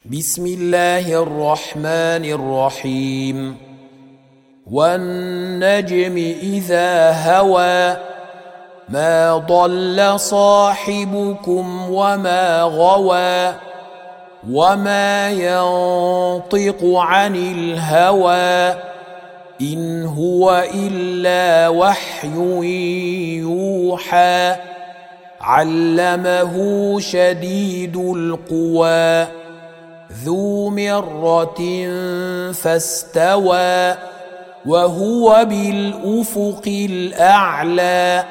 بسم الله الرحمن الرحيم. والنجم إذا هوى ما ضل صاحبكم وما غوى وما ينطق عن الهوى إن هو إلا وحي يوحى علمه شديد القوى ذو مرة فاستوى وهو بالأفق الأعلى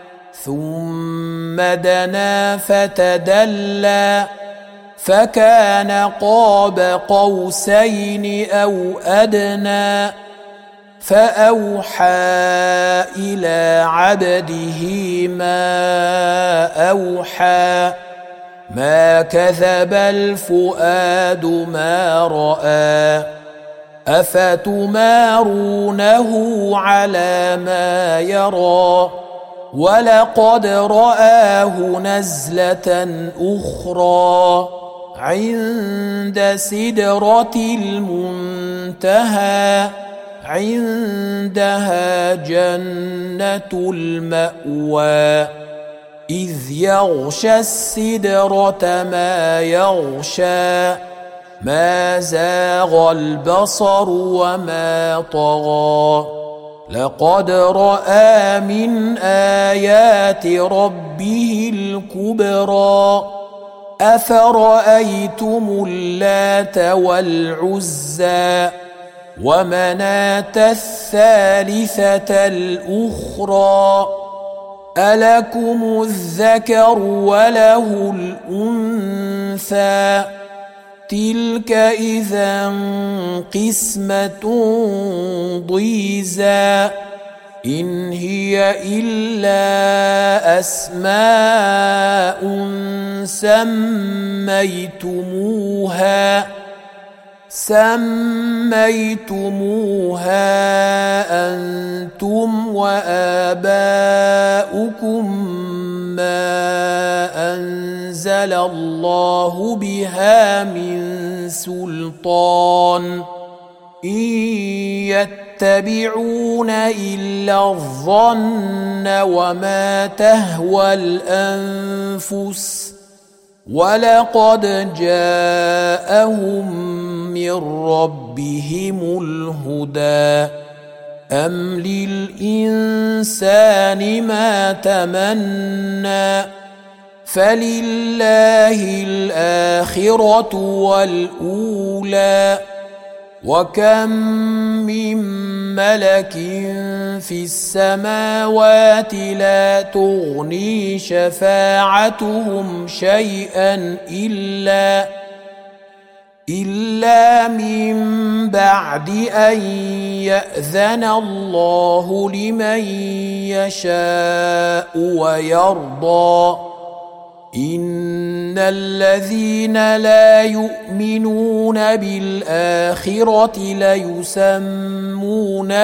ثم دنا فتدلى فكان قاب قوسين أو أدنى فأوحى إلى عبده ما أوحى ما كذب الفؤاد ما رأى أفتمارونه على ما يرى ولقد رآه نزلة أخرى عند سدرة المنتهى عندها جنة المأوى إذ يغشى السدرة ما يغشى ما زاغ البصر وما طغى لقد رأى من آيات ربه الكبرى أفرأيتم اللات والعزى ومناة الثالثة الأخرى ألكم الذكر وله الأنثى تلك إذا قسمة ضيزى إن هي إلا أسماء سميتموها أنتم وآباؤكم ما أنزل الله بها من سلطان إن يتبعون إلا الظن وما تهوى الأنفس ولقد جاءهم من ربهم الهدى أم للإنسان ما تمنى فلله الآخرة والأولى وكم من ملك في السماوات لا تغني شفاعتهم شيئا إلا من بعد أن يأذن الله لمن يشاء ويرضى إن الذين لا يؤمنون بالآخرة ليسمون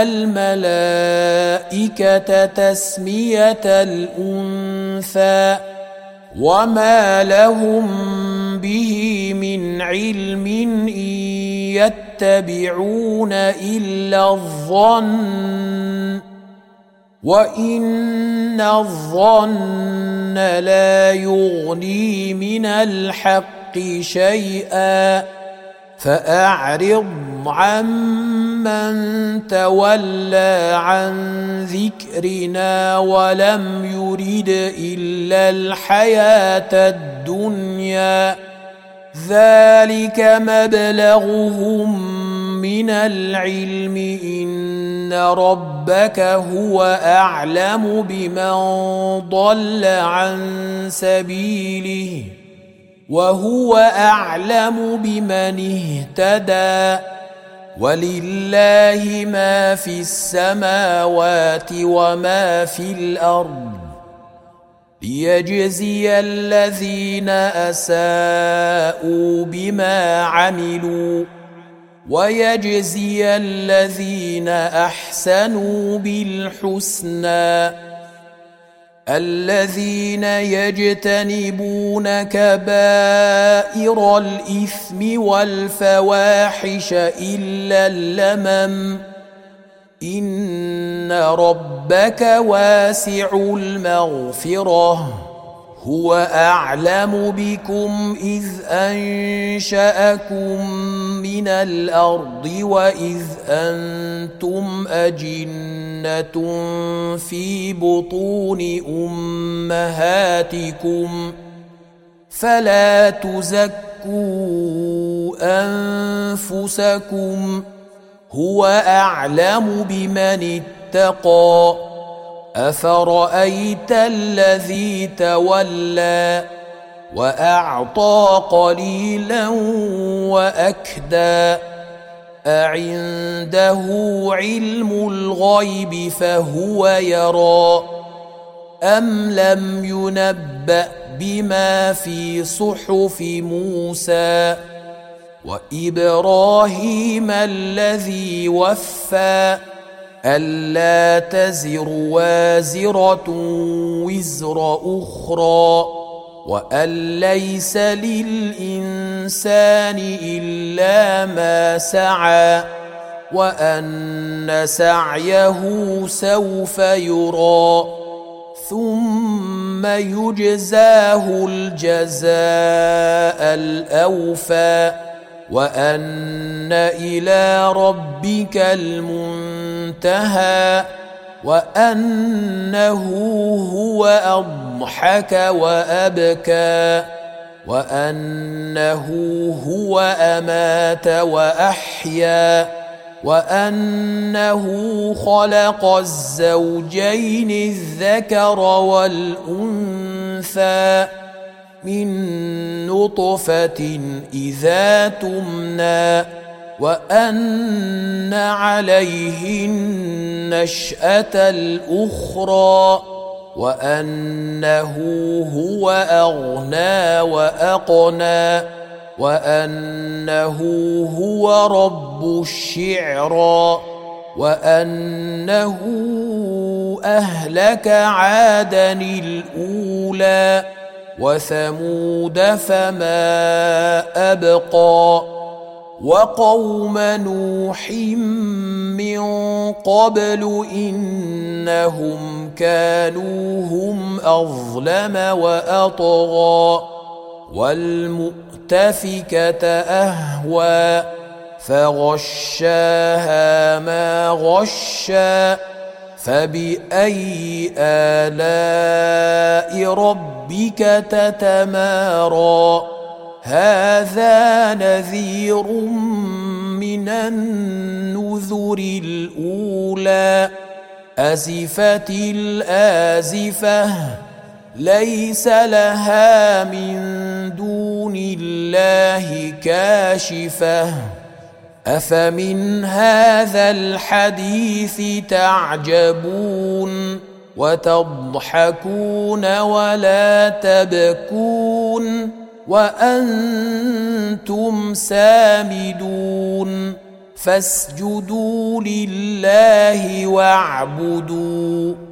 الملائكة تسمية الأنثى وما لهم به من علم إن يتبعون إلا الظن وإن الظن لا يغني من الحق شيئا فأعرض عمن تولى عن ذكرنا ولم يرد إلا الحياة الدنيا ذلك مبلغهم من العلم إن ربك هو أعلم بمن ضل عن سبيله وهو أعلم بمن اهتدى ولله ما في السماوات وما في الأرض ليجزي الذين أساءوا بما عملوا ويجزي الذين أحسنوا بالحسنى الذين يجتنبون كبائر الإثم والفواحش إلا اللمم إن ربك واسع المغفرة هو أعلم بكم إذ أنشأكم من الأرض وإذ أنتم أجنة في بطون أمهاتكم فلا تزكوا أنفسكم هو أعلم بمن اتقى أفرأيت الذي تولى وأعطى قليلا وأكدى أعنده علم الغيب فهو يرى أم لم ينبأ بما في صحف موسى وإبراهيم الذي وفى ألا تزر وازرة وزر أخرى وأن ليس للإنسان إلا ما سعى وأن سعيه سوف يرى ثم يجزاه الجزاء الأوفى وأن إلى ربك المنتهى وأنه هو أضحك وأبكى وأنه هو أمات وأحيا وأنه خلق الزوجين الذكر والأنثى من نطفة إذا تمنى وأن عليه النشأة الأخرى وأنه هو أغنى وأقنى وأنه هو رب الشعرى وأنه أهلك عادا الأولى وثمود فما أبقى وقوم نوح من قبل إنهم كانوا هم أظلم وأطغى والمؤتفكة أهوى فغشاها ما غشى فبأي آلاء ربك تتمارى هذا نذير من النذر الأولى أزفت الآزفة ليس لها من دون الله كاشفة أفمن هذا الحديث تعجبون وتضحكون ولا تبكون وأنتم سامدون فاسجدوا لله واعبدوا